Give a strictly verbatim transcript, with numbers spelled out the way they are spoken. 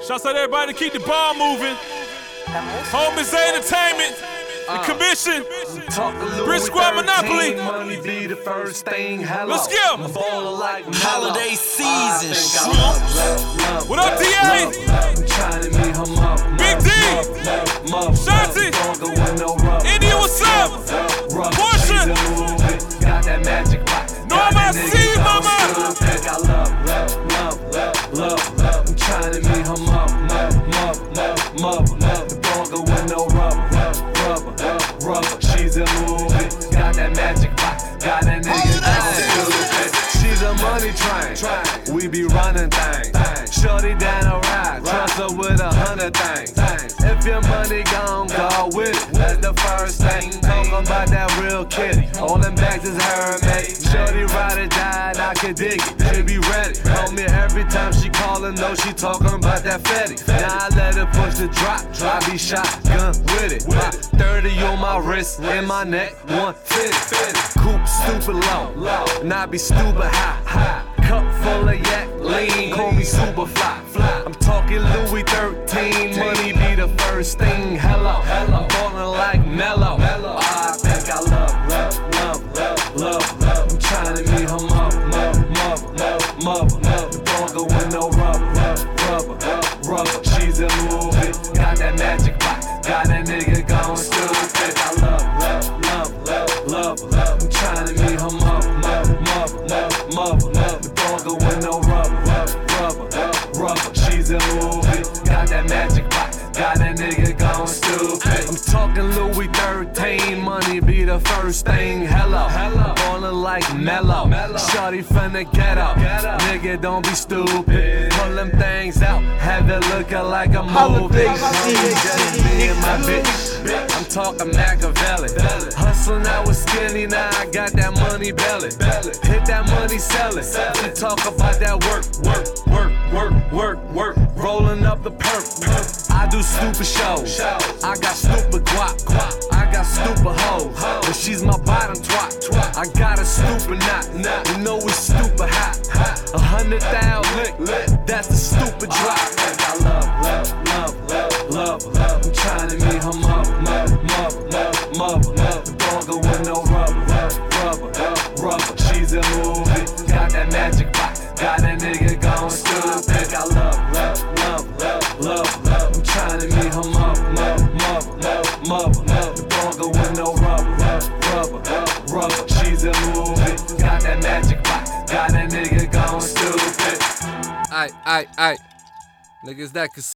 Shouts out to everybody to keep the ball moving. Homies Entertainment, the commission, Brick Squad Monopoly. Money be the first thing. Hello. Let's go. Like holiday season. What up, D A? Big D, Shanti, India, what's up? Portia, Norm, I see you, mama. I love, love, love, love, love, love. I'm trying to meet her mother, mother, mother, mother, mother. The burger with no rubber, rubber, rubber. She's a movie, got that magic box, got that nigga dying. She's a money train, we be running things. Shorty down a ride, trust her with a hundred things. If your money gone, go with it. That's the first thing. Talking about that real kitty. All them bags is her, mate. Shorty ride or die, I can dig it. She be ready. On me every time she callin', know she talking about that fetty. Now I let her push the drop. I be shotgun with it. thirty on my wrist, in my neck, one fifty. Coupe stupid low, and I be stupid high. high. Cup full of yak, lean, call me super fly. I'm talking Louis thirteen, money be the first thing. Hello, I'm ballin' like Mello. I think I love, love, love, love, love, love. I'm trying to meet her mother, mother, mother, mother, mother. The burger with no rubber, rubber, rubber. She's a movie, got that magic box, got that nigga going stupid. I love, love, love, love, love, love. I'm trying to meet her mother, mother, mother, mother, mother. Burger with no rubber, rubber, rubber. She's a movie, got that magic box, got that nigga going stupid. I'm talking Louis thirteen, money be the first thing. Hello, hello, ballin' like Mello. Shorty from the ghetto, nigga don't be stupid. Pull them things out, have it looking like a movie. Just me and my bitch. I'm talking Machiavelli. Hustlin', I was skinny, now I got that money belly. Hit that money, sell it. We talk about that work, work, work, work, work, work. Rollin' up the perk. I do stupid shows. I got stupid guap. I got stupid hoes. But she's my bottom twat. I got a stupid knot. You know we stupid hot. A hundred thousand lick. That's the stupid drop. I love, love, love, love, love, love. I'm trying to meet her mother, mother, mother, mother, mother. The burger with no rubber, rubber, rubber. She's a movie, got that magic box, got that nigga going stupid. I love, love, love, love, love, love. I'm trying to meet her mother, mother, mother, mother, mother. The burger with no rubber, rubber, rubber. She's a movie, got that magic box, got that nigga going stupid. Aight, aight, aight. Niggas that can